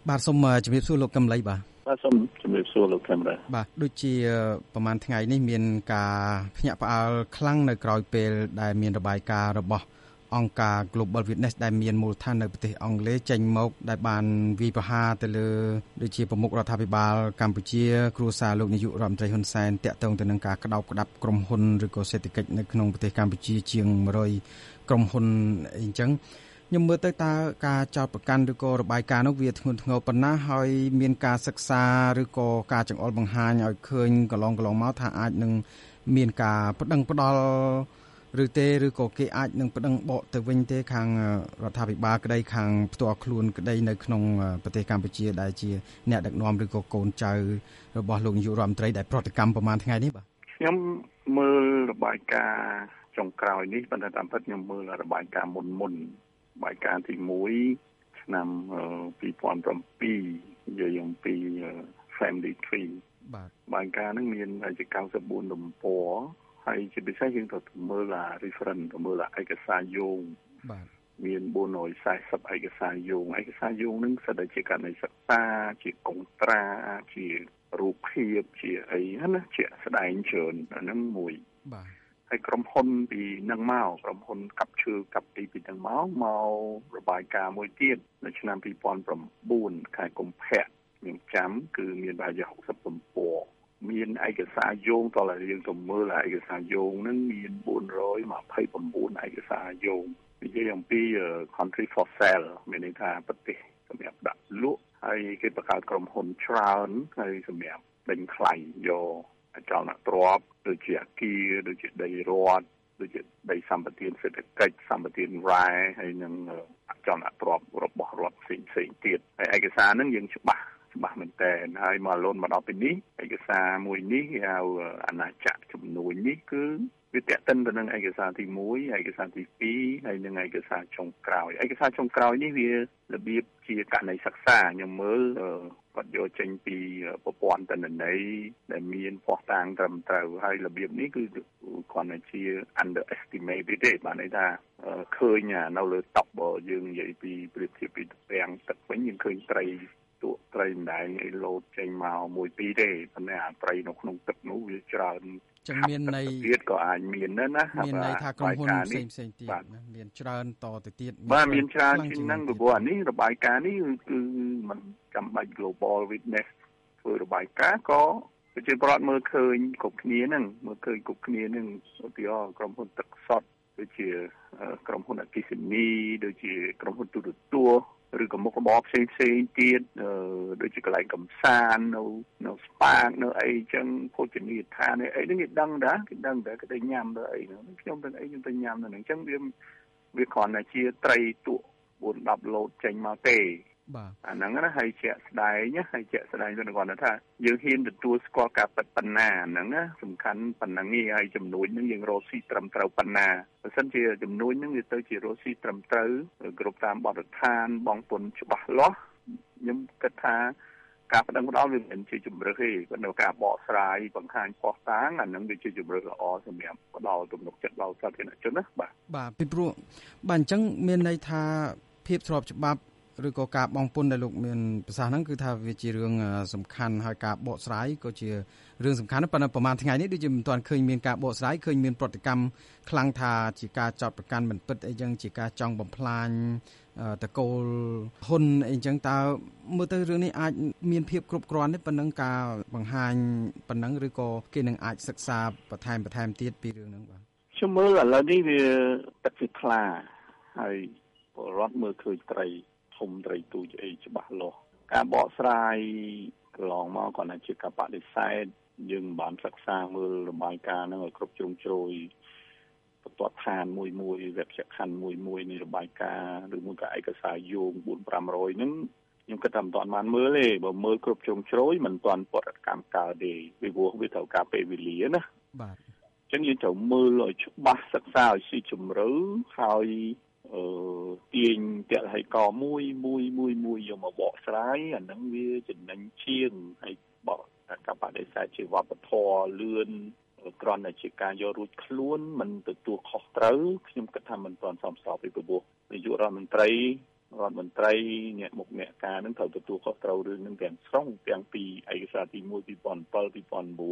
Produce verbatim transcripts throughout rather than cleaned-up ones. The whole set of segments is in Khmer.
បាទសូមជំរាបសួរលោកកឹមលីបាទបាទសូមជំរាបសួរលោកខេមរ៉ាបាទដូចជាប្រហែលថ្ងៃនេះមានការភ្ញាក់ផ្អើលខ្លាំងនៅក្រៅពេលដែលមានរបាយការណ៍របស់អង្គការ Global Witness ដែលមានមូលដ្ឋាននៅប្រទេសអង់គ្លេសចេញមកដែលបានវាយប្រហារទៅលើដូចជាប្រមុខរដ្ឋាភិបាលកម្ពុជាគ្រួសារលោកនាយករដ្ឋមន្ត្រីហ៊ុនសែនតាក់ទងទៅនឹងការក្តោបក្តាប់ក្រុមហ៊ុនឬក៏សេដ្ឋកិច្ចនៅក្នុងប្រទេសកម្ពុជាជាងមួយរយក្រុមហ៊ុនអីចឹងខ្ញុំមើលទៅតើការចោទប្រកាន់ឬក៏របាយការណ៍នោះវាធ្ងន់ធ្ងរប៉ុណ្ណាហើយមានការសិក្សាឬក៏ការចង្អុលបង្ហាញឲ្យឃើញកន្លងកន្លងមកថាអាចនឹងមានការប្តឹងផ្តល់ឬទេឬក៏គេអាចនឹងប្តឹងបកទៅវិញទេខាងរដ្ឋាភិបាលក្តីខាងផ្ទាល់ខ្លួនក្តីនៅក្នុងប្រទេសកម្ពុជាដែលជាអ្នកដឹកនាំឬក៏កូនចៅរបស់លោកនាយករដ្ឋមន្ត្រីដែលប្រតិកម្មប្រហែលថ្ងៃនេះបាទខ្ញុំមើលរបាយការណ៍ចុងក្រោយនេះប៉ុន្តែតាមពិតខ្ញុំមើលរបាយការណ៍មុនមុនរបាយការណ៍ទីមួយឆ្នាំពីរពាន់ប្រាំពីរនិយាយអំពី Family Tree បាទរបាយការណ៍ហ្នឹងមានអាយុ九十四ទំព័រហើយជាពិសេសយើងត្រូវមើលអា reference ទៅមើលអាឯកសារយោងបាទមានbốn trăm bốn mươiឯកសារយោងឯកសារយោងហ្នឹងស្ថិតជាករណីសិក្សាជាកុងត្រាជារូបភាពជាអីណាជាស្ដែងច្រើនអាហ្នឹងមួយបាទហើយក្រុមហ៊ុនពីនឹងមកក្រុមហ៊ុនកាប់ឈើកាប់ទីពីនឹងមកមករបាយការណ៍មួយទៀតនៅឆ្នាំពីរពាន់ប្រាំបួនខែកុម្ភៈខ្ញុំចាំគឺមានប្រហែលหกสิบទំព័រមានឯកសារយោងតើយើងទៅមើលឯកសារយោងហ្នឹងមានbốn trăm hai mươi chínឯកសារយោងនិយាយអំពី country for sale មានន័យថាប្រទេសសម្រាប់ដាក់លក់ហើយគេបង្កើតក្រុមហ៊ុនច្រើនហើយសម្រាប់ដេញថ្លៃយកអចលនទ្រព្យដូចជាអគារដូចជាដីរដ្ឋដូចជាដីសម្បត្តិសេដ្ឋកិច្ចសម្បត្តិរ៉ែហើយនឹងអចលនទ្រព្យរបស់រដ្ឋផ្សេងផ្សេងទៀតហើយឯកសារហ្នឹងយើងច្បាស់ច្បាស់មែនតើហើយមកលូនមកដល់ពេលនេះឯកសារមួយនេះហៅអាណាចក្រជំនួយនេះគឺវាតេតិនទៅនឹងឯកសារទីមួយឯកសារទីពីរហើយនឹងឯកសារចុងក្រោយឯកសារចុងក្រោយនេះវារបៀបជាករណីសិក្សាខ្ញុំមើលគាត់យកចេញពីប្រព័ន្ធទិន្នន័យដែលមានភស្តុតាងត្រឹមត្រូវហើយរបៀបនេះគឺគាត់តែជា underestimated ទេបានន័យថាឃើញនៅលើតុបើយើងនិយាយពីប្រៀបធៀបពីពាំងទឹកវិញយើងឃើញត្រីទូកត្រីម្ដែងអីលោតចេញមកមួយពីរទេប៉ុន្តែអាត្រីនៅក្នុងទឹកនោះវាច្រើនចឹងមានន័យទៀតក៏អាចមានដែរណាមានន័យថាក្រុមហ៊ុនផ្សេងផ្សេងទៀតមានច្រើនតទៅទៀតបាទមានច្រើនជាងហ្នឹងព្រោះអានេះរបាយការណ៍នេះគឺมันចាំបាច់ Global Witness ធ្វើរបាយការណ៍ក៏ប្រជាពលរដ្ឋមើលឃើញគ្រប់គ្នាហ្នឹងមើលឃើញគ្រប់គ្នាហ្នឹងឧទាហរណ៍ក្រុមហ៊ុនទឹកសុទ្ធដូចជាក្រុមហ៊ុនអគ្គិសនីដូចជាក្រុមហ៊ុនទូរទស្សន៍ឬក៏មុខរបរផ្សេងផ្សេងទៀតដូចជាកន្លែងកំសាន្តនៅនៅស្ប៉ានៅអីចឹងភោជនីយដ្ឋានអីហ្នឹងគេដឹងដែរគេដឹងដែរគេទៅញ៉ាំទៅអីហ្នឹងខ្ញុំទៅអីខ្ញុំទៅញ៉ាំទៅហ្នឹងចឹងវាវាគ្រាន់តែជាត្រីទូកbốn mươiឡូតចេញមកទេបាទអាហ្នឹងណាហើយជាក់ស្ដែងណាហើយជាក់ស្ដែងទៅគាត់ថាយើងហ៊ានទទួលស្គាល់ការពិតប៉ុណ្ណាហ្នឹងណាសំខាន់ប៉ុណ្ណឹងឯងហើយចំនួនហ្នឹងយើងរកស៊ីត្រឹមត្រូវប៉ុណ្ណាបើសិនជាចំនួនហ្នឹងវាទៅជារកស៊ីត្រឹមត្រូវគ្រប់តាមបទដ្ឋានបងពុនច្បាស់លាស់ខ្ញុំគិតថាការប្តឹងផ្តល់វាមិនជាជំរឿនទេប៉ុន្តែការបកស្រាយបង្ហាញផុសតាងអាហ្នឹងវាជាជំរឿនល្អសម្រាប់ផ្ដល់ទំនុកចិត្តដល់សាធារណជនណាបាទបាទពីព្រោះបាទអញ្ចឹងមានន័យថាភាពស្របច្បាប់ឬក៏ការបងពុនដែលលោកមានប្រសាសន៍ហ្នឹងគឺថាវាជារឿងសំខាន់ហើយការបកស្រាយក៏ជារឿងសំខាន់ប៉ុន្តែប្រហែលថ្ងៃនេះដូចជាមិនទាន់ឃើញមានការបកស្រាយឃើញមានប្រតិកម្មខ្លាំងថាជាការចោទប្រកាន់មិនពិតអីចឹងជាការចង់បំផ្លាញតកូលហ៊ុនអីចឹងតើមើលទៅរឿងនេះអាចមានភាពគ្រប់គ្រាន់ទេប៉ុណ្ណឹងការបង្ហាញប៉ុណ្ណឹងឬក៏គេនឹងអាចសិក្សាបន្ថែមបន្ថែមទៀតពីរឿងហ្នឹងបាទខ្ញុំមើលឥឡូវនេះវាទឹកវាខ្លាហើយពលរដ្ឋមើលឃើញត្រីធំត្រីទូចអីច្បាស់លាស់ការបកស្រាយកន្លងមកគាត់ថាជាការបដិសេធយើងមិនបានសិក្សាមើលរបាយការណ៍ហ្នឹងឲ្យគ្រប់ជ្រុងជ្រោយបន្ទាត់ឋានមួយមួយវេបខណ្ឌមួយមួយនៃរបាយការណ៍ឬមួយក៏ឯកសារយោងbốn trăm năm mươiហ្នឹងខ្ញុំគិតថាមិនទាន់បានមើលទេបើមើលគ្រប់ជ្រុងជ្រោយមិនទាន់បដកម្មកើតទេពីព្រោះវាត្រូវការពេលវេលាណាបាទអញ្ចឹងយើងត្រូវមើលឲ្យច្បាស់សិក្សាឲ្យស៊ីជម្រៅហើយអឺទាញតលហេកមួយមួយមួយមួយយកមកបកស្រាយអាហ្នឹងវាចំណេញជាងហើយបកការបដិសេធជាវប្បធម៌លឿនគ្រាន់តែជាការយករួចខ្លួនមិនទទួលខុសត្រូវខ្ញុំគិតថាមិនទាន់សមស្របពីព្រោះនាយករដ្ឋមន្ត្រីរដ្ឋមន្ត្រីអ្នកមុខអ្នកការនឹងត្រូវទទួលខុសត្រូវរឿងនឹងទាំងស្រុងទាំងពីឯកសារទី1 2007 2009 2016នេះ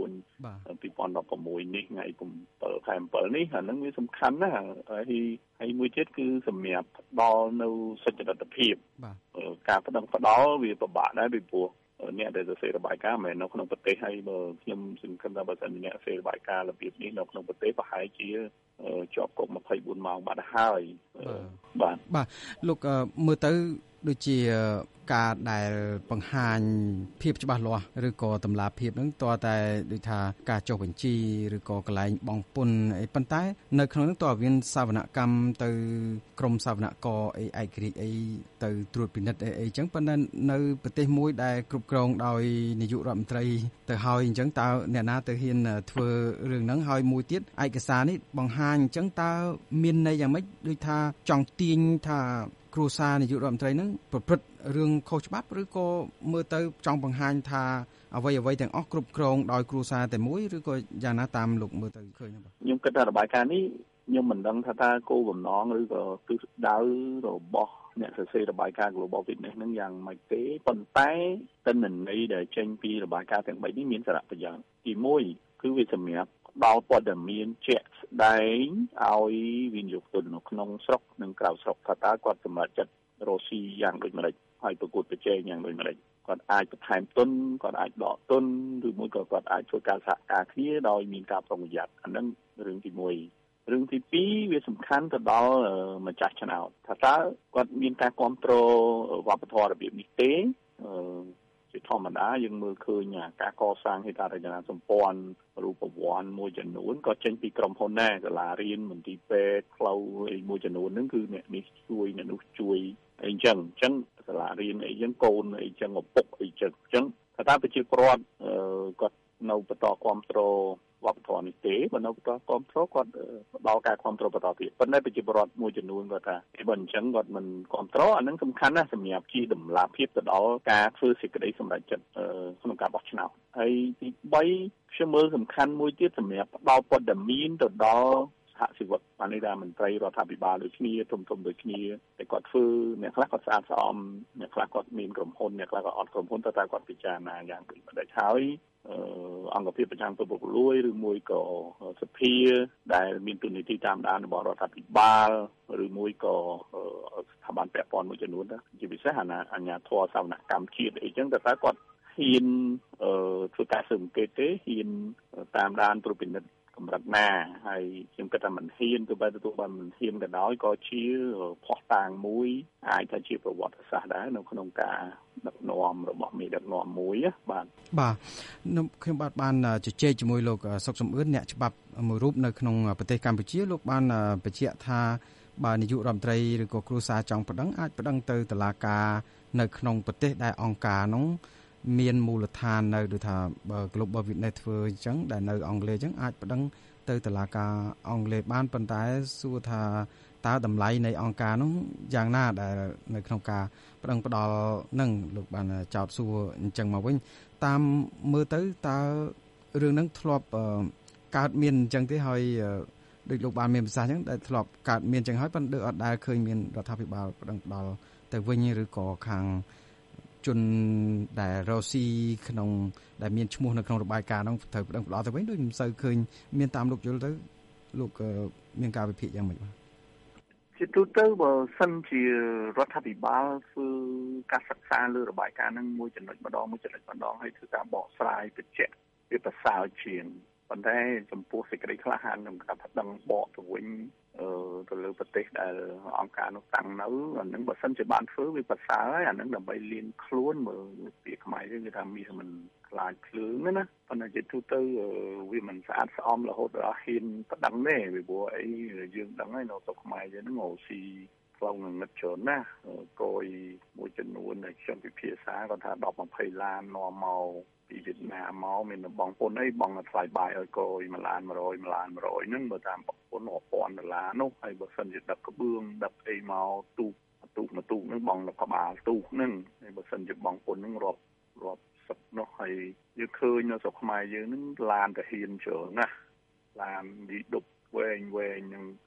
ថ្ងៃ7ខែ7នេះអានឹងវាសំខាន់ណាស់ហើយហើយមួយទៀតគឺសម្រាប់ផ្ដល់នៅសុចរិតភាពការប្តឹងផ្ដល់វាពិបាកដែរពីព្រោះអ្នកដែលសរសេររបាយការណ៍មិនមែននៅក្នុងប្រទេសហើយបើខ្ញុំសង្ឃឹមថាបើសិនជាអ្នកសរសេររបាយការណ៍របៀបនេះនៅក្នុងប្រទេសប្រហែលជាជាប់គុក24ម៉ោងបាត់ហើយបាទបាទលោកមើលទៅដូចជាការដែលបង្ហាញភាពច្បាស់លាស់ឬក៏តម្លាភាពហ្នឹងតើតែដូចថាការចុះបញ្ជីឬក៏កន្លែងបង់ពន្ធអីប៉ុន្តែនៅក្នុងហ្នឹងតើមានសវនកម្មទៅក្រមសវនករអីឯករាជ្យអីទៅត្រួតពិនិត្យអីអីចឹងប៉ុន្តែនៅប្រទេសមួយដែលគ្រប់គ្រងដោយនាយករដ្ឋមន្ត្រីទៅហើយអញ្ចឹងតើអ្នកណាទៅហ៊ានធ្វើរឿងហ្នឹងហើយមួយទៀតឯកសារនេះបង្ហាញអញ្ចឹងតើមានន័យយ៉ាងម៉េចដូចថាចង់ទាញថាគ្រួសារនាយករដ្ឋមន្ត្រីហ្នឹងប្រព្រឹត្តរឿងខុសច្បាប់ឬក៏មើលទៅចង់បង្ហាញថាអ្វីអ្វីទាំងអស់គ្រប់គ្រងដោយគ្រួសារតែមួយឬក៏យ៉ាងណាតាមលោកមើលទៅឃើញទេខ្ញុំគិតថារបាយការណ៍នេះខ្ញុំមិនដឹងថាតើគោលបំណងឬក៏ទិសដៅរបស់អ្នកសរសេររបាយការណ៍ Global Witness ហ្នឹងយ៉ាងម៉េចទេប៉ុន្តែទិន្នន័យដែលចេញពីរបាយការណ៍ទាំងបីនេះមានសារៈប្រយោជន៍ទី1គឺវាសម្រាប់ដល់ព័ត៌មានជាក់ស្ដែងឲ្យវិនិយោគទុននៅក្នុងស្រុកនិងក្រៅស្រុកថាតើគាត់សម្រេចចិត្តរកស៊ីយ៉ាងដូចម្តេចហើយប្រកួតប្រជែងយ៉ាងដូចម្តេចគាត់អាចបន្ថែមទុនគាត់អាចដកទុនឬមួយក៏គាត់អាចធ្វើការសហការគ្នាដោយមានការប្រុងប្រយ័ត្នអានឹងរឿងទី1រឿងទី2វាសំខាន់ទៅដល់ម្ចាស់ឆ្នោតថាតើគាត់មានការគ្រប់គ្រងវប្បធម៌របៀបនេះទេអឺជាធម្មតាយើងមើលឃើញការកសាងហេដ្ឋារចនាសម្ព័ន្ធរូបវន្តមួយចំនួនក៏ចេញពីក្រុមហ៊ុនដែរសាលារៀនមន្ទីរពេទ្យផ្លូវអីមួយចំនួនហ្នឹងគឺអ្នកនេះជួយអ្នកនោះជួយអីចឹងអញ្ចឹងសាលារៀនអីចឹងកូនអីចឹងឪពុកអីចឹងអញ្ចឹងថាតើប្រជាពលរដ្ឋគាត់នៅបន្តគ្រប់គ្រងវប្បធម៌នេះទេបើនៅបន្តគ្រប់គ្រងគាត់ផ្ដល់ការគ្រប់គ្រងបន្តទៀតប៉ុន្តែប្រជាពលរដ្ឋមួយចំនួនគាត់ថាបើអញ្ចឹងគាត់មិនគ្រប់គ្រងអានឹងសំខាន់ណាស់សម្រាប់ជាតម្លាភាពទៅដល់ការធ្វើសេចក្តីសម្រេចចិត្តក្នុងការបោះឆ្នោតហើយទី3ខ្ញុំមើលសំខាន់មួយទៀតសម្រាប់ផ្ដល់ព័ត៌មានទៅដល់សហជីវកម្មបានន័យថាមន្ត្រីរដ្ឋាភិបាលដូចគ្នាធំធំដូចគ្នាតែគាត់ធ្វើអ្នកខ្លះគាត់ស្អាតស្អំអ្នកខ្លះគាត់មានក្រុមហ៊ុនអ្នកខ្លះគាត់អត់ក្រុមហ៊ុនតែតែគាត់ពិចារណាយ៉ាងដូចម្តេចហើយអង្គភាពប្រចាំពុកលួយឬមួយក៏សភាដែលមានទូនីតិតាមដានរបស់រដ្ឋាភិបាលឬមួយក៏ស្ថាប័នពាក់ព័ន្ធមួយចំនួនជាពិសេសអាណាអាជ្ញាធរសវនកម្មជាតិអីចឹងតែតែគាត់ហ៊ានធ្វើការស៊ើបអង្កេតទេហ៊ានតាមដានត្រួតពិនិត្យកម្រិតណាហើយខ្ញុំគិតថាមិនហ៊ានទៅបែបទទួលបានមិនហ៊ានក៏ដោយក៏ជាផុសតាងមួយអាចថាជាប្រវត្តិសាស្ត្រដែរនៅក្នុងការដឹកនាំរបស់មេដឹកនាំមួយបាទបាទខ្ញុំបាទបានជជែកជាមួយលោកសុកសំអឿនអ្នកច្បាប់មួយរូបនៅក្នុងប្រទេសកម្ពុជាលោកបានបញ្ជាក់ថាបើនាយករដ្ឋមន្ត្រីឬក៏គ្រួសារចង់ប្តឹងអាចប្តឹងទៅតុលាការនៅក្នុងប្រទេសដែលអង្គការនោះមានមូលដ្ឋាននៅដូចថាបើ Global Witness ធ្វើអញ្ចឹងដែលនៅអង់គ្លេសអញ្ចឹងអាចប្តឹងទៅតុលាការអង់គ្លេសបានប៉ុន្តែសួរថាតើតម្លៃនៃអង្គការនោះយ៉ាងណាដែលនៅក្នុងការប្តឹងផ្ដាល់នឹងលោកបានចោទសួរអញ្ចឹងមកវិញតាមមើលទៅតើរឿងហ្នឹងធ្លាប់កើតមានអញ្ចឹងទេហើយដូចលោកបានមានប្រសាសន៍អញ្ចឹងដែលធ្លាប់កើតមានអញ្ចឹងហើយប៉ុន្តែអត់ដែលឃើញមានរដ្ឋាភិបាលប្តឹងផ្ដាល់ទៅវិញឬក៏ខាងជនដែលរស់ស៊ីក្នុងដែលមានឈ្មោះនៅក្នុងរបាយការណ៍ហ្នឹងត្រូវប្តឹងផ្ដាល់ទៅវិញដូចមិនសូវឃើញមានតាមលោកយល់ទៅលោកមានការវិភាគយ៉ាងម៉េចបាទជាទូទៅបើសិនជារដ្ឋាភិបាលធ្វើការសិក្សាលើរបាយការណ៍ហ្នឹងមួយចំណុចម្ដងមួយចំណុចម្ដងហើយធ្វើការបកស្រាយបញ្ជាក់វាប្រសើរជាងប៉ុន្តែចំពោះសេចក្តីក្លាហានក្នុងការប្តឹងបកទៅវិញទៅលើប្រទេសដែលអង្គការនោះតាំងនៅអានឹងបើសិនជាបានធ្វើវាប្រសើរហើយអានឹងដើម្បីលៀនខ្លួនមើលពាក្យខ្មែរយើងគេថាមាសមិនខ្លាចភ្លើងណាប៉ុន្តែជាទូទៅវាមិនស្អាតស្អំរហូតដល់ហ៊ានប្តឹងទេពីព្រោះអីយើងដឹងហើយនៅស្រុកខ្មែរយើងហ្នឹងអូស៊ីផ្លូវងងឹតច្រើនណាស់កយមួយចំនួនដែលខ្ញុំពិភាក្សាគាត់ថាដប់ยี่สิบឡាននាំមកពីវៀតណាមមកមានបងប្អូនអីបងថ្លៃបាយឲ្យកយមួយឡានមួយរយមួយឡានមួយរយហ្នឹងបើតាមបងប្អូនរាប់ពាន់ដុល្លារនោះហើយបើសិនជាដឹកក្បឿងដឹកអីមកទូកទូកមកទូកហ្នឹងបងនៅក្បាលទូកហ្នឹងហើយបើសិនជាបងប្អូនហ្នឹងរាប់រាប់សិបនោះហើយយើងឃើញនៅស្រុកខ្មែរយើងហ្នឹងឡានតាហ៊ានច្រើនណាស់ឡានឌីដុបវែងវែងហ្នឹង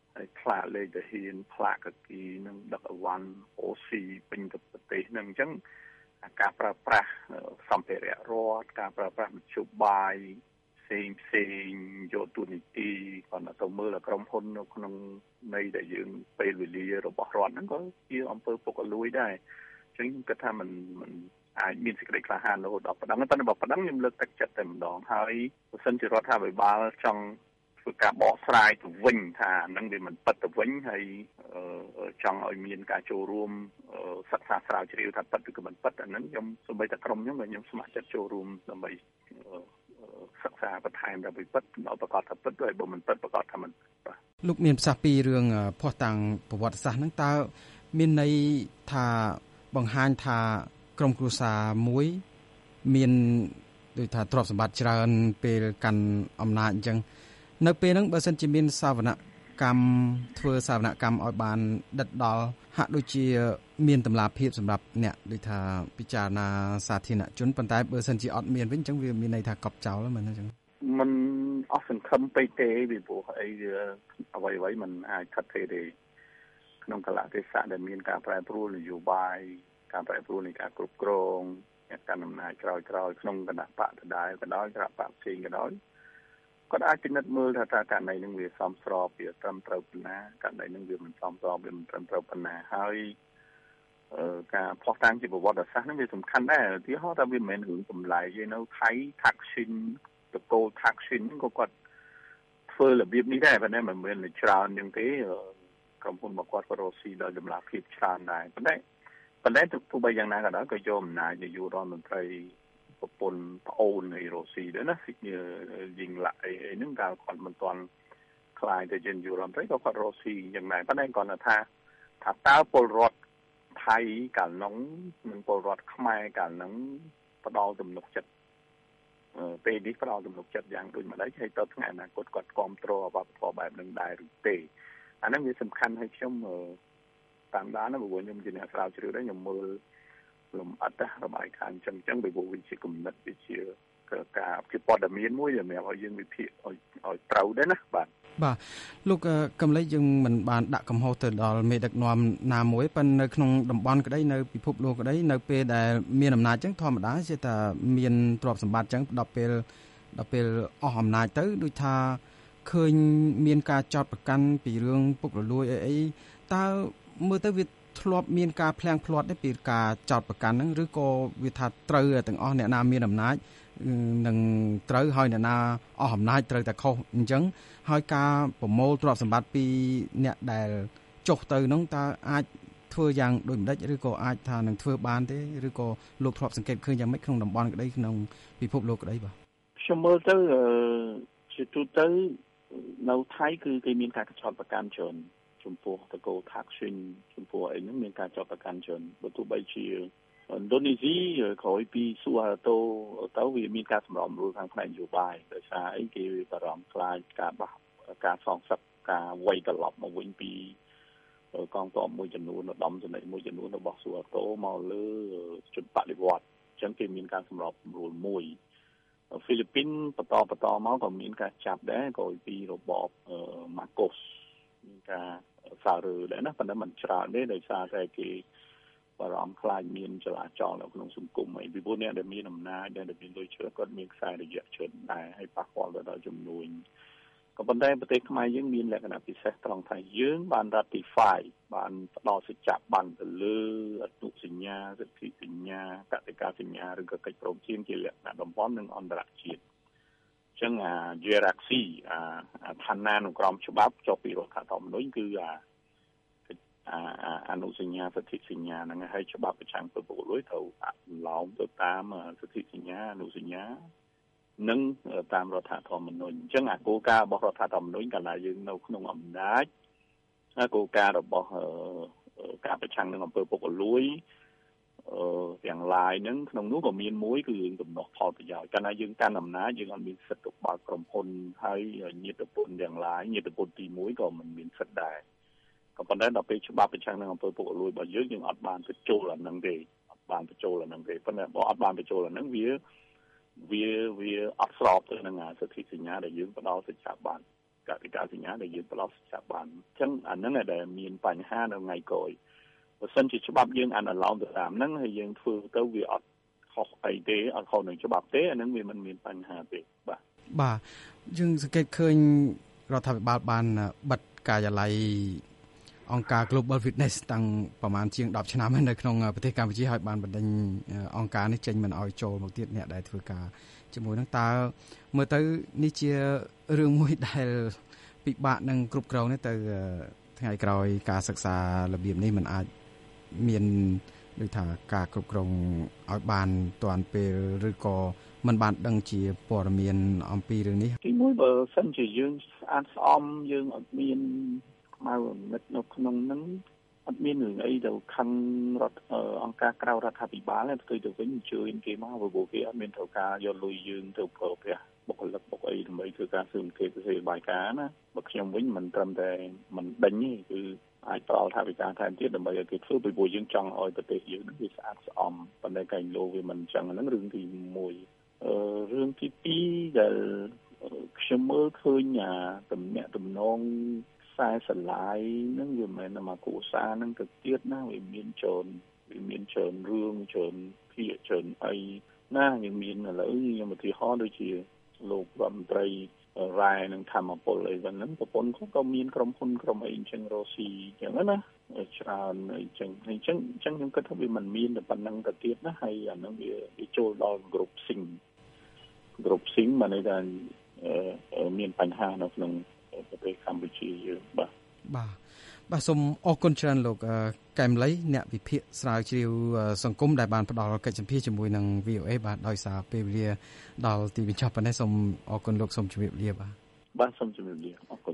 ហើយខ្លាលេខទៅហ៊ានផ្លាកគីនឹងដឹកអវ៉ាន់អូស៊ីពេញទៅប្រទេសនឹងអញ្ចឹងការប្រើប្រាស់សម្ភារៈរដ្ឋការប្រើប្រាស់មធ្យោបាយផ្សេងផ្សេងយកទូនីតិគាត់ទៅមើលក្រុមហ៊ុននៅក្នុងនៃដែលយើងពេលវេលារបស់រដ្ឋហ្នឹងក៏ជាអំពើពុករលួយដែរអញ្ចឹងខ្ញុំគិតថាมันมันអាចមានសេចក្តីក្លាហានរហូតដល់ប៉ុណ្ណឹងប៉ុន្តែបើប៉ុណ្ណឹងខ្ញុំលើកទឹកចិត្តតែម្ដងហើយបើសិនជារដ្ឋាភិបាលចង់ធ្វើការបកស្រាយទៅវិញថាហ្នឹងវាមិនពិតទៅវិញហើយចង់ឲ្យមានការចូលរួមសិក្សាស្រាវជ្រាវថាពិតឬក៏មិនពិតអាហ្នឹងខ្ញុំសូម្បីតែក្រុមខ្ញុំខ្ញុំស្ម័គ្រចិត្តចូលរួមដើម្បីសិក្សាបន្ថែមដើម្បីពិតដល់ប្រកាសថាពិតហើយបើមិនពិតប្រកាសថាមិនបាទលោកមានប្រសាសន៍ពីរឿងភស្តុតាងប្រវត្តិសាស្ត្រហ្នឹងតើមានន័យថាបង្ហាញថាក្រុមគ្រួសារមួយមានដូចថាទ្រព្យសម្បត្តិច្រើនពេលកាន់អំណាចអញ្ចឹងនៅពេលហ្នឹងបើសិនជាមានសាវនកម្មធ្វើសាវនកម្មឲ្យបានដិតដល់ហាក់ដូចជាមានតម្លាភាពសម្រាប់អ្នកដូចថាពិចារណាសាធារណជនប៉ុន្តែបើសិនជាអត់មានវិញអញ្ចឹងវាមានន័យថាកប់ចោលហ្នឹងមែនអញ្ចឹងมันអស់សង្ឃឹមពេកទេពីព្រោះអីអ្វីអ្វីมันអាចថិតទេទេក្នុងកលៈទេសៈដែលមានការប្រែប្រួលនយោបាយការប្រែប្រួលនៃការគ្រប់គ្រងអ្នកកាន់អំណាចក្រោយៗក្នុងគណៈបកដដែលក៏ដោយគណៈបកផ្សេងក៏ដោយគាត់អាចពិនិត្យមើលថាតើករណីនឹងវាសមស្របវាត្រឹមត្រូវប៉ុណ្ណាករណីនឹងវាមិនសមស្របវាមិនត្រឹមត្រូវប៉ុណ្ណាហើយការផ្ោះតាំងជាប្រវត្តិសាស្ត្រនឹងវាសំខាន់ដែរឧទាហរណ៍ថាវាមិនមែនរឿងចម្លែកទេនៅថៃ Thaksin តកូល Thaksin ក៏គាត់ធ្វើរបៀបនេះដែរប៉ុន្តែមិនមែនច្រើនជាងទេក្រុមហ៊ុនរបស់គាត់ក៏រកស៊ីដោយតម្លាភាពច្រើនដែរប៉ុន្តែប៉ុន្តែទោះបីយ៉ាងណាក៏ដោយក៏យកអំណាចនាយករដ្ឋមន្ត្រីប្រពន្ធប្អូននៃរុស្ស៊ីដែរណាយីងឡាក់អីហ្នឹងក៏គាត់មិនទាន់ខ្លាយទៅជានាយករដ្ឋមន្ត្រីក៏គាត់រុស្ស៊ីយ៉ាងណាប៉ុន្តែគាត់ថាថាតើពលរដ្ឋថៃកាលនោះនិងពលរដ្ឋខ្មែរកាលនោះផ្ដល់ទំនុកចិត្តពេលនេះផ្ដល់ទំនុកចិត្តយ៉ាងដូចម្ដេចហើយទៅថ្ងៃអនាគតគាត់គ្រប់គ្រងវប្បធម៌បែបហ្នឹងដែរឬទេអាហ្នឹងវាសំខាន់ហើយខ្ញុំតាមដានណាព្រោះខ្ញុំជាអ្នកស្រាវជ្រាវដែរខ្ញុំមើលលំអិតរបាយការណ៍អញ្ចឹងអញ្ចឹងពីព្រោះវាជាគំនិតវាជាការជាព័ត៌មានមួយដែលសម្រាប់ឲ្យយើងវិភាគឲ្យឲ្យត្រូវដែរណាបាទបាទលោកកំលេចយើងមិនបានដាក់កំហុសទៅដល់មេដឹកនាំណាមួយប៉ុន្តែនៅក្នុងតំបន់ក្តីនៅពិភពលោកក្តីនៅពេលដែលមានអំណាចអញ្ចឹងធម្មតាជាតែមានទ្រព្យសម្បត្តិអញ្ចឹងដល់ពេលដល់ពេលអស់អំណាចទៅដូចថាឃើញមានការចោទប្រកាន់ពីរឿងពុករលួយអីអីតើមើលទៅវាធ្លាប់មានការផ្លាំងផ្លាត់ទេពីការចោទប្រកាន់ហ្នឹងឬក៏វាថាត្រូវទាំងអស់អ្នកណាមានអំណាចនឹងត្រូវហើយអ្នកណាអស់អំណាចត្រូវតែខុសអញ្ចឹងហើយការប្រមូលទ្រព្យសម្បត្តិពីអ្នកដែលចុះទៅហ្នឹងតើអាចធ្វើយ៉ាងដូចម្ដេចឬក៏អាចថានឹងធ្វើបានទេឬក៏លោកធ្លាប់សង្កេតឃើញយ៉ាងម៉េចក្នុងតំបន់ក្តីក្នុងពិភពលោកក្តីបាទខ្ញុំមើលទៅជាទូទៅនៅថៃគឺគេមានការចោទប្រកាន់ច្រើនចំពោះតកូល Thaksin ចំពោះអីហ្នឹងមានការចោទប្រកាន់ច្រើនបើទោះបីជាឥណ្ឌូនេស៊ីក្រោយពីស៊ូហាតូទៅវាមានការសម្របសម្រួលខាងផ្នែកនយោបាយដោយសារអីគេបារម្ភខ្លាចការបះការសងសឹកការវាយត្រឡប់មកវិញពីកងទ័ពមួយចំនួនឧត្តមសេនីយ៍មួយចំនួនរបស់ស៊ូហាតូមកលើជនបដិវត្តន៍អញ្ចឹងគេមានការសម្របសម្រួលមួយហ្វីលីពីនបន្តបន្តមកក៏មានការចាប់ដែរក្រោយពីរបបម៉ាកូសមានការសាររើដែរណាប៉ុន្តែមិនច្រើនទេដោយសារតែគេបារម្ភខ្លាចមានចលាចលនៅក្នុងសង្គមអីពីព្រោះអ្នកដែលមានអំណាចដែលមានលុយច្រើនគាត់មានខ្សែរយៈច្រើនដែរហើយប៉ះពាល់ទៅដល់ចំនួនក៏ប៉ុន្តែប្រទេសខ្មែរយើងមានលក្ខណៈពិសេសត្រង់ថាយើងបាន ratify បានផ្ដល់សេចក្ដីប័ណ្ណទៅលើអនុសញ្ញាសិទ្ធិសញ្ញាកតិកាសញ្ញាឬក៏កិច្ចព្រមព្រៀងជាលក្ខណៈតំបន់និងអន្តរជាតិអញ្ចឹងអា hierarchy អាឋានៈក្នុងក្រមច្បាប់ចុះពីរដ្ឋធម្មនុញ្ញគឺអាអនុសញ្ញាសិទ្ធិសញ្ញាហ្នឹងហើយច្បាប់ប្រឆាំងពុករលួយត្រូវអនុលោមទៅតាមសិទ្ធិសញ្ញាអនុសញ្ញានិងតាមរដ្ឋធម្មនុញ្ញអញ្ចឹងអាគោលការណ៍របស់រដ្ឋធម្មនុញ្ញកាលណាយើងនៅក្នុងអំណាចគោលការណ៍របស់ការប្រឆាំងនឹងអំពើពុករលួយទាំងឡាយហ្នឹងក្នុងនោះក៏មានមួយគឺរឿងដំណោះផលប្រយោជន៍កាលណាយើងកាន់អំណាចយើងអត់មានសិទ្ធិទៅបើកក្រុមហ៊ុនហើយញាតិពលទាំងឡាយញាតិពលទីមួយក៏មិនមានសិទ្ធិដែរក៏ប៉ុន្តែដល់ពេលច្បាប់ប្រឆាំងនឹងអំពើពុករលួយរបស់យើងយើងអត់បានបញ្ចូលអាហ្នឹងទេអត់បានបញ្ចូលអាហ្នឹងទេប៉ុន្តែបើអត់បានបញ្ចូលអាហ្នឹងវាវាវាអត់ស្របទៅនឹងសិទ្ធិសញ្ញាដែលយើងផ្ដល់សេចក្ដីប័ណ្ណកតិកាសញ្ញាដែលយើងប្រឡប់ស្ថាប័នអញ្ចឹងអាហ្នឹងដែលមានបញ្ហានៅថ្ងៃក្រោយបើសិនជាច្បាប់យើងអនុលោមទៅតាមហ្នឹងហើយយើងធ្វើទៅវាអត់ខុសអីទេអត់ខុសនឹងច្បាប់ទេអាហ្នឹងវាមិនមានបញ្ហាទេបាទបាទយើងសង្កេតឃើញរដ្ឋាភិបាលបានបិទការិយាល័យអង្គការ Global Witness តាំងប្រហែលជាងដប់ឆ្នាំហើយនៅក្នុងប្រទេសកម្ពុជាហើយបានបណ្ដេញអង្គការនេះចេញមិនឲ្យចូលមកទៀតអ្នកដែលធ្វើការជាមួយនឹងតើមើលទៅនេះជារឿងមួយដែលពិបាកនឹងគ្រប់គ្រងនេះទៅថ្ងៃក្រោយការសិក្សារបៀបនេះมันអាចមានដូចថាការគ្រប់គ្រងឲ្យបានទាន់ពេលឬក៏มันបានដឹងជាព័ត៌មានអំពីរឿងនេះទីមួយបើសិនជាយើងស្អាតស្អំយើងអត់មានខ្មៅមិត្តនៅក្នុងហ្នឹងអត់មានរឿងអីទៅខឹងរដ្ឋអង្គការក្រៅរដ្ឋាភិបាលទេគឺទៅវិញអញ្ជើញគេមកព្រោះគេអត់មានត្រូវការយកលុយយើងទៅប្រើប្រាស់បុគ្គលិកបុកអីដើម្បីធ្វើការស៊ើបអង្កេតវិបាយការណាបើខ្ញុំវិញមិនត្រឹមតែមិនដេញទេគឺអាចប្រោលថាវិការថែមទៀតដើម្បីឲ្យគេធ្វើពីព្រោះយើងចង់ឲ្យប្រទេសយើងនឹងវាស្អាតស្អំប៉ុន្តែកែងលោវាមិនអញ្ចឹងហ្នឹងរឿងទីមួយអឺរឿងទីពីរដែលខ្ញុំមើលឃើញអាតំណែងតំណងខ្សែស្រឡាយហ្នឹងវាមិនមែនតែមកគ្រួសារហ្នឹងទៅទៀតណាវាមានច្រើនវាមានច្រើនរឿងច្រើនភាគច្រើនអីណាយើងមានឥឡូវខ្ញុំឧទាហរណ៍ដូចជាលោករដ្ឋមន្ត្រីរ៉ែនិងធម្មពលអីហ្នឹងប្រពន្ធគាត់ក៏មានក្រុមហ៊ុនក្រុមអីអញ្ចឹងរស់ស៊ីអញ្ចឹងណាច្រើនអញ្ចឹងអញ្ចឹងអញ្ចឹងខ្ញុំគិតថាវាមិនមានតែប៉ុណ្្នឹងទៅទៀតណាហើយអាហ្នឹងវាវាចូលដល់ក្រុមស៊ីងក្រុមស៊ីងមកនេះថាមានបញ្ហានៅក្នុងប្រទេសកម្ពុជាយើងបាទបាទបាទសូមអរគុណច្រើនលោកកែមលីអ្នកវិភាគស្រាវជ្រាវសង្គមដែលបានផ្ដល់កិច្ចសម្ភាសជាមួយនឹង វី អូ អេ បាទដោយសារពេលវេលាដល់ទីបញ្ចប់ប៉ុណ្ណេះសូមអរគុណលោកសូមជម្រាបលាបាទបាទសូមជម្រាបលាអរគុណ